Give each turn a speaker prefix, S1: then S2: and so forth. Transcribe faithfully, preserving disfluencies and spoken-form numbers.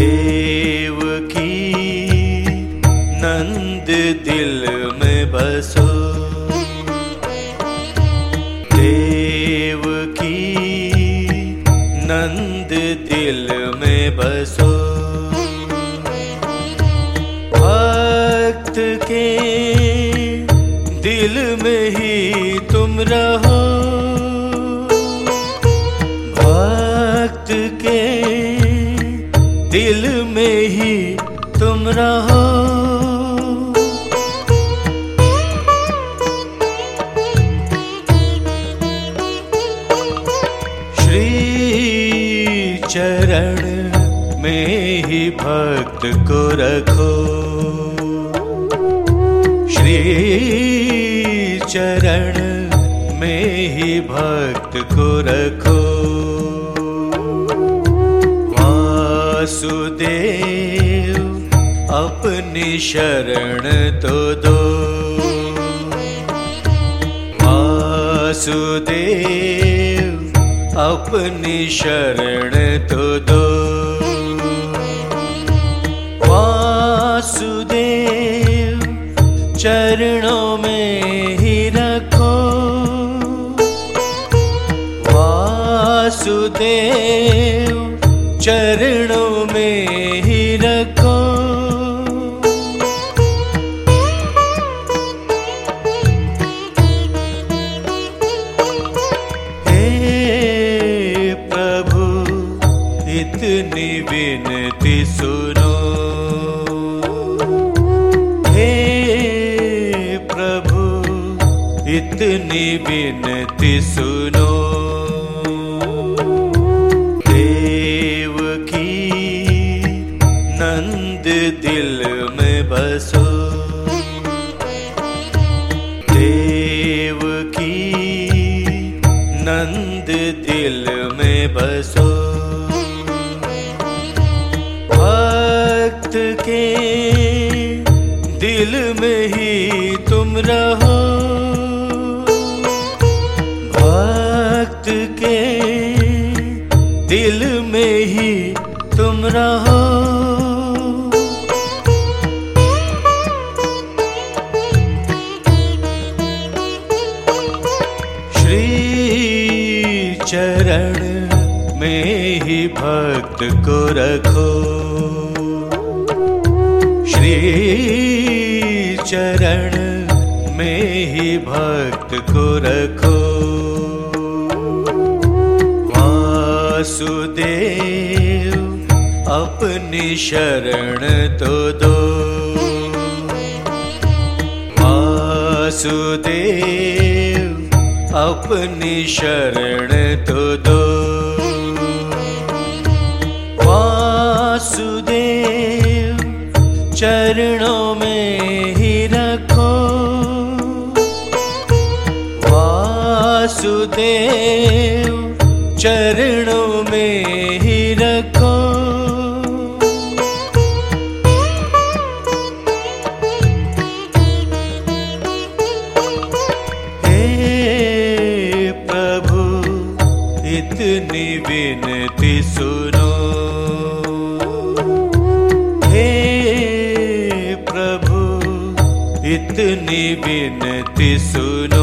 S1: देवकी नंद दिल में बसो, देवकी नंद दिल में बसो। भक्त के दिल में ही तुम रहो, भक्त के दिल में ही तुम रहो। श्री चरण में ही भक्त को रखो, श्री चरण में ही भक्त को रखो। वासुदेव अपनी शरण तो दो, वासुदेव अपनी शरण तो दो। वासुदेव चरणों में ही रखो, वासुदेव चरणों में ही रखो। हे प्रभु इतनी विनती सुनो, हे प्रभु इतनी विनती सुनो। देवकी नंद दिल में बसो, देवकी नंद दिल में बसो। भक्त के दिल में ही तुम रहो, भक्त के दिल में ही तुम रहो। श्री चरण में ही भक्त को रखो, श्री चरण में ही भक्त को रखो। वासुदेव अपनी शरण तो दो, वासुदेव अपनी शरण तो दो। वासुदेव चरणों में ही रखो, वासुदेव चरणों में ही रखो। हे प्रभु इतनी विनती सुनो, हे प्रभु इतनी विनती सुनो।